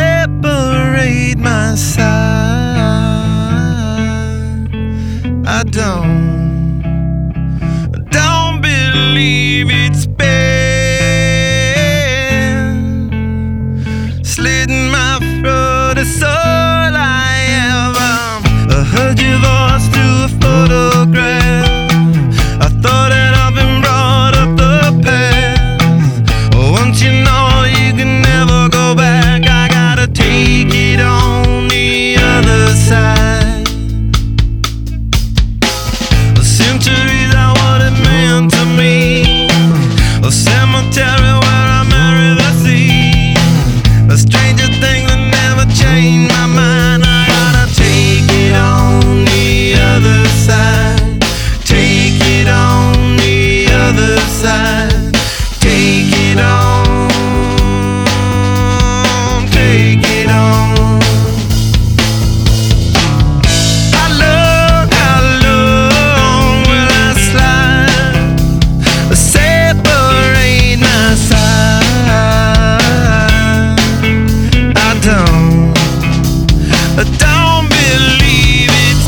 separate my side. I don't believe it's been slitting my throat. It's all I ever. I heard your voice through a photograph. I thought that I've been brought up the past. Once you know you can never go back, I gotta take it on the other side. The centuries are what it meant to me. A cemetery where I marry the sea. A stranger thing that never changed my mind. I gotta take it on the other side. Take it on the other side. Take it on. Take it on. How long will I slide? Separate my side. I don't believe it's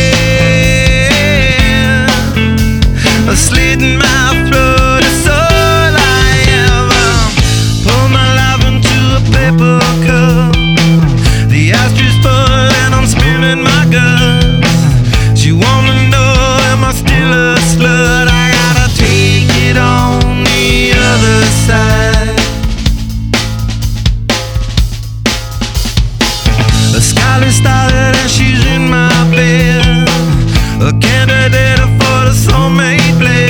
been slitting my throat. It's all I ever. Pour my life into a paper cup. The ashtray full and I'm spilling my guts. She wanna know, am I still a slut? I gotta take it on the other side. The skyline started and she's in my bed. A candidate for the soulmate play.